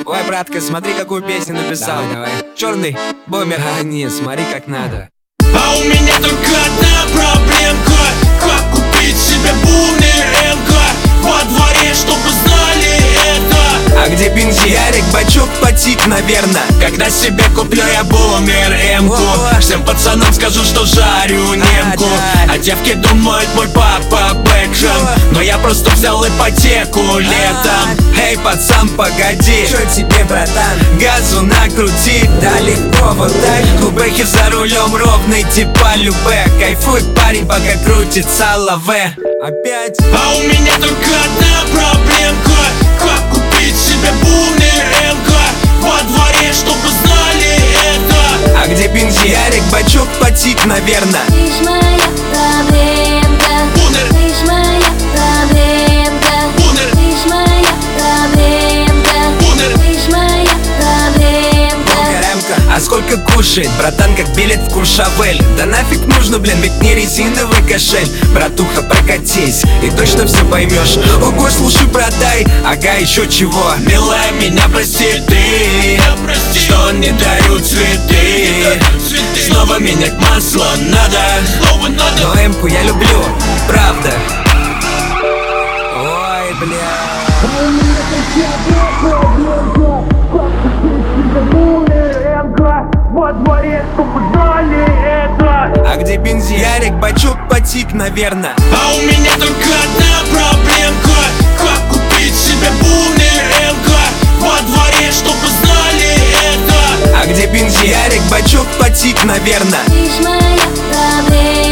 Ой, братка, смотри, какую песню написал. Давай. Черный бомбер. А, нет, смотри, как надо. А у меня только одна проблемка: как купить себе бумер МК во дворе, чтобы знали это. А где бензин? Ярик, бачок, потик, наверно. Когда себе куплю я бумер МК, всем пацанам скажу, что жарю немку. А девки думают, мой папа Бэкшем, но я просто взял ипотеку летом. Эй, пацан, погоди. Чё тебе, братан? Газу накрути. Да легко, вот так. Кубехи за рулем ровный, типа любэ. Кайфуй, парень, пока крутится лаве. Опять? А у меня только одна проблемка: как купить себе бумер МК во дворе, чтобы знали это. А где бензин? Ярик, бачок, потик, наверно. Ты ж моя проблемка, Бунер. ты ж моя проблемка, Бунер. ты ж моя проблемка, Бунер. ты ж моя проблемка. А сколько кушает, братан, как билет в Куршавель? Да нафиг нужно, блин, ведь не резиновый кошель. Братуха, прокатись, и точно все поймешь. Ого, слушай, продай, ага, еще чего. Милая, меня прости ты, что не дарю цветы. Снова менять масло надо. Но эмку я люблю, правда. Ой, бля. Во дворе, чтобы знали это. А где бензин? Ярик, бачок, потик, наверно. А у меня только одна проблемка: как купить себе бумер МК во дворе, чтобы знали это. А где бензин? Ярик, бачок, потик, наверно. Ты ж моя проблемка.